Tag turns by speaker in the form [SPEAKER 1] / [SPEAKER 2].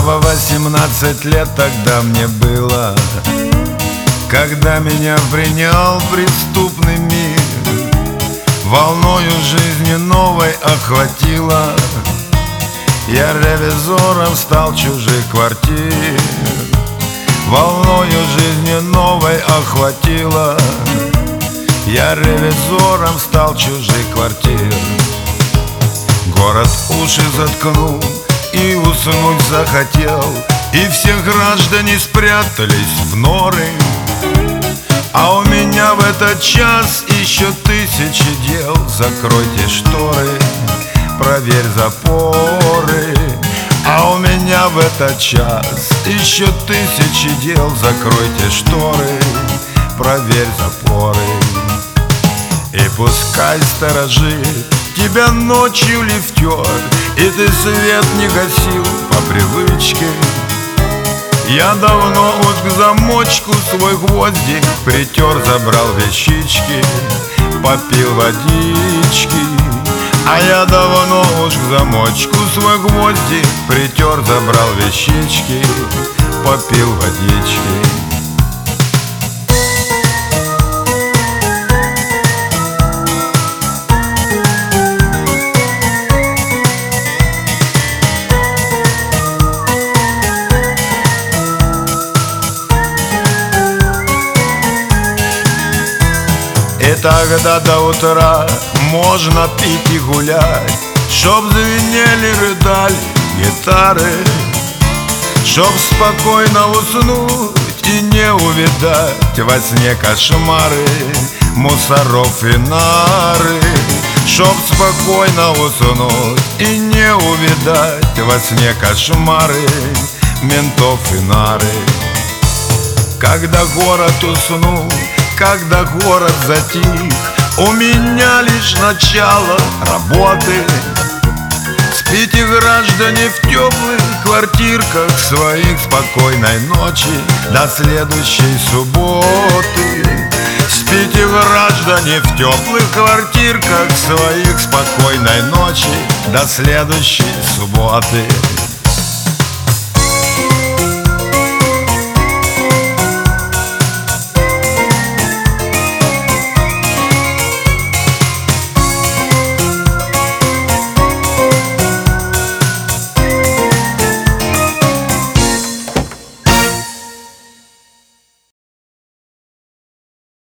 [SPEAKER 1] Всего 18 лет тогда мне было, когда меня принял преступный мир. Волною жизни новой охватило, я ревизором стал чужих квартир. Волною жизни новой охватило, я ревизором стал чужих квартир. Город уши заткнул и уснуть захотел, и все граждане спрятались в норы. А у меня в этот час еще тысячи дел. Закройте шторы, проверь запоры. А у меня в этот час еще тысячи дел. Закройте шторы, проверь запоры. И пускай сторожит тебя ночью лифтер, и ты свет не гасил по привычке. Я давно уж к замочку свой гвоздик притер, забрал вещички, попил водички. А я давно уж к замочку свой гвоздик притер, забрал вещички, попил водички. И тогда до утра можно пить и гулять, чтоб звенели, рыдали гитары, чтоб спокойно уснуть и не увидать во сне кошмары мусоров и нары. Чтоб спокойно уснуть и не увидать во сне кошмары ментов и нары. Когда город уснул, когда город затих, у меня лишь начало работы. Спите, граждане, в теплых квартирках своих, спокойной ночи до следующей субботы. Спите, граждане, в теплых квартирках своих, спокойной ночи до следующей субботы.